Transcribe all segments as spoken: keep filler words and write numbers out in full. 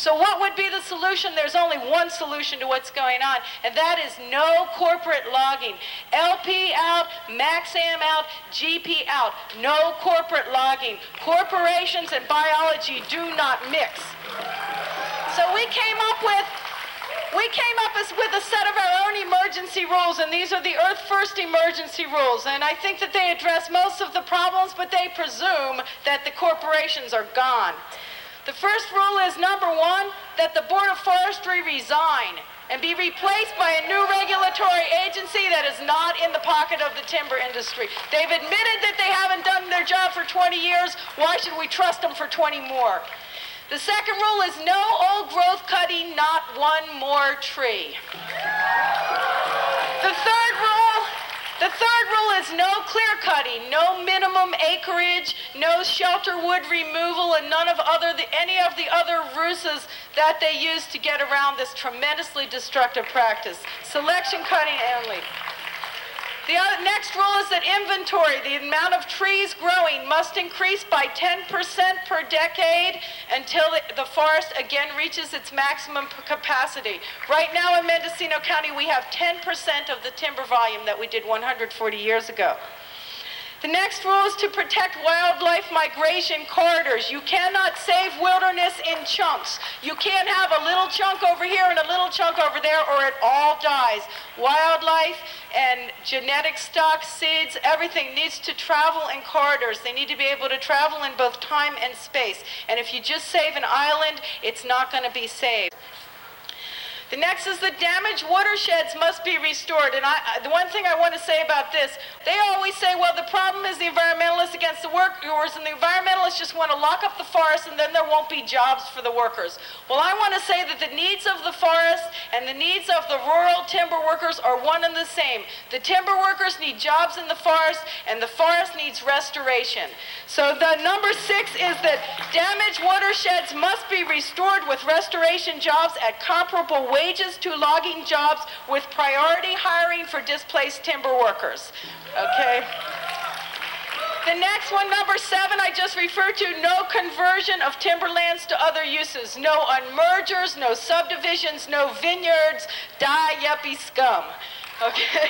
So what would be the solution? There's only one solution to what's going on, and that is no corporate logging. L P out, MaxAm out, G P out. No corporate logging. Corporations and biology do not mix. So we came up with We came up with a set of our own emergency rules, and these are the Earth First emergency rules. And I think that they address most of the problems, but they presume that the corporations are gone. The first rule is, number one, that the Board of Forestry resign and be replaced by a new regulatory agency that is not in the pocket of the timber industry. They've admitted that they haven't done their job for twenty years. Why should we trust them for twenty more? The second rule is no old growth cutting, not one more tree. The third rule, the third rule is no clear cutting, no minimum acreage, no shelter wood removal, and none of other the, any of the other ruses that they use to get around this tremendously destructive practice. Selection cutting only. The other, next rule is that inventory, the amount of trees growing, must increase by ten percent per decade until the, the forest again reaches its maximum capacity. Right now in Mendocino County, we have ten percent of the timber volume that we did one hundred forty years ago. The next rule is to protect wildlife migration corridors. You cannot save wilderness in chunks. You can't have a little chunk over here and a little chunk over there, or it all dies. Wildlife and genetic stock, seeds, everything needs to travel in corridors. They need to be able to travel in both time and space. And if you just save an island, it's not going to be saved. The next is the damaged watersheds must be restored. And I, the one thing I want to say about this, they always say, well, the problem is the environmentalists against the workers, and the environmentalists just want to lock up the forest, and then there won't be jobs for the workers. Well, I want to say that the needs of the forest and the needs of the rural timber workers are one and the same. The timber workers need jobs in the forest, and the forest needs restoration. So the number six is that damaged watersheds must be restored with restoration jobs at comparable wages wages to logging jobs, with priority hiring for displaced timber workers. Okay? The next one, number seven, I just referred to, no conversion of timberlands to other uses. No unmergers, no subdivisions, no vineyards. Die, yuppie scum. Okay?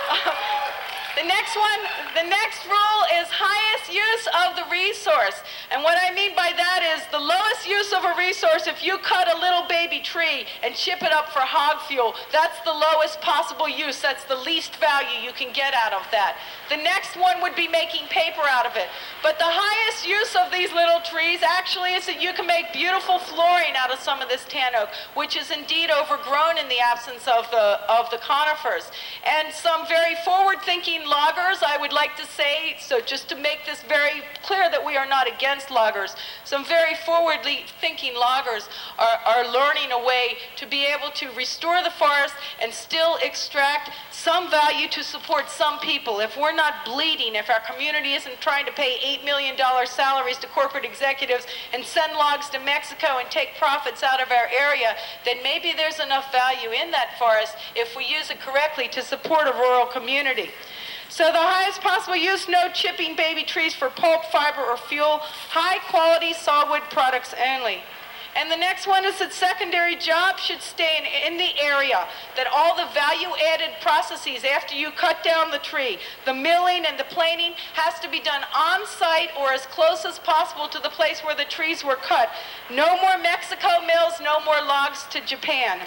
The next one, the next rule is highest use of the resource. And what I mean by that is the lowest use of a resource, if you cut a little baby tree and chip it up for hog fuel, that's the lowest possible use. That's the least value you can get out of that. The next one would be making paper out of it. But the highest use of these little trees actually is that you can make beautiful flooring out of some of this tan oak, which is indeed overgrown in the absence of the, of the conifers. And some very forward-thinking loggers, I would like to say, so just to make this very clear that we are not against loggers, some very forwardly thinking loggers are, are learning a way to be able to restore the forest and still extract some value to support some people. If we're not bleeding, if our community isn't trying to pay eight million dollars salaries to corporate executives and send logs to Mexico and take profits out of our area, then maybe there's enough value in that forest if we use it correctly to support a rural community. So the highest possible use, no chipping baby trees for pulp, fiber, or fuel, high quality sawwood products only. And the next one is that secondary jobs should stay in, in the area, that all the value-added processes after you cut down the tree, the milling and the planing, has to be done on-site or as close as possible to the place where the trees were cut. No more Mexico mills, no more logs to Japan.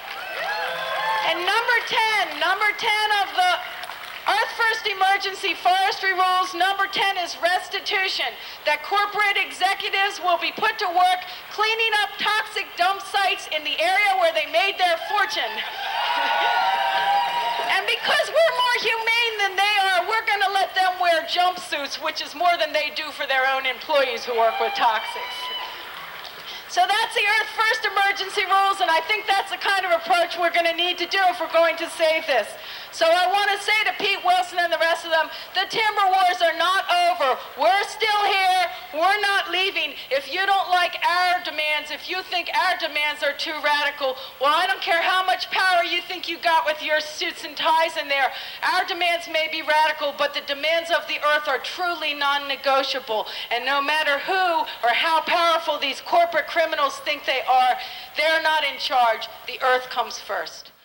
And number ten, number ten of the Earth First Emergency Forestry Rules, number ten is restitution, that corporate executives will be put to work cleaning up toxic dump sites in the area where they made their fortune. And because we're more humane than they are, we're going to let them wear jumpsuits, which is more than they do for their own employees who work with toxics. So that's the Earth First Emergency Rules, and I think that's the kind of approach we're going to need to do if we're going to save this. So I want to say to Pete Wilson and the rest of them, the timber wars are not over. We're still here. We're not leaving. If you don't like our demands, if you think our demands are too radical, well, I don't care how much power you think you got with your suits and ties in there. Our demands may be radical, but the demands of the earth are truly non-negotiable. And no matter who or how powerful these corporate criminals think they are, They're not in charge. The earth comes first.